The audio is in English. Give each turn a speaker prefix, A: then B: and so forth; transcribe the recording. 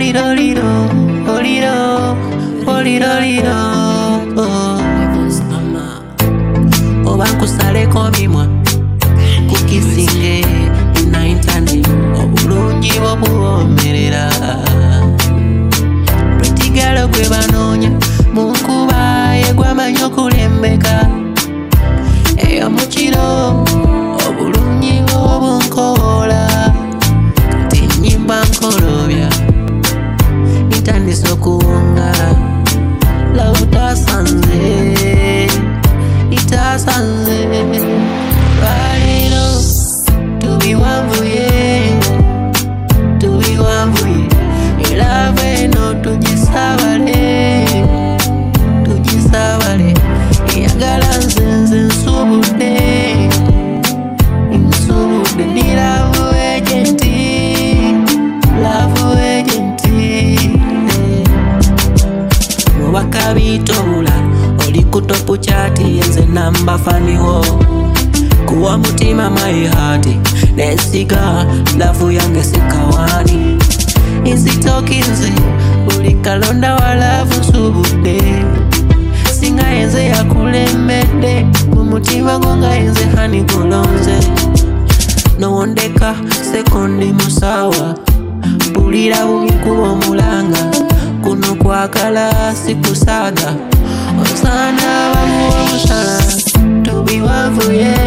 A: Oliro, liro, oliro, oliro, liro. Obankusaleko mimwa kukisinge ina internet obulungi bwobuwomerera. Pretty girl gwe banoonya munkuba yegwamanyi okulembeka eyo mukiro obulungi bwobunkola kati nyimba nkolobya nitandise okuwunga love tasanze itasanze lwaliro tubiwanvuye tubiwanvuye elava eno tugisabale tugisabale eyagala nzenze nsubudde nsubudde ndi love agenti love agenti mubaka bitobula oli ku topu chati yenze namba faniwo kuwa mutima my heart nesiga love yange sikawani inzitokinze buli kalonda wa love nsubudde singa yenze yakulembedde mu mutima gonga yenze hani gulonze nowondeka sekondi musawa mpulira bubi kuba omulanga kuno kwagala sikusaaga osana bamuwa omusala tubiwanvuye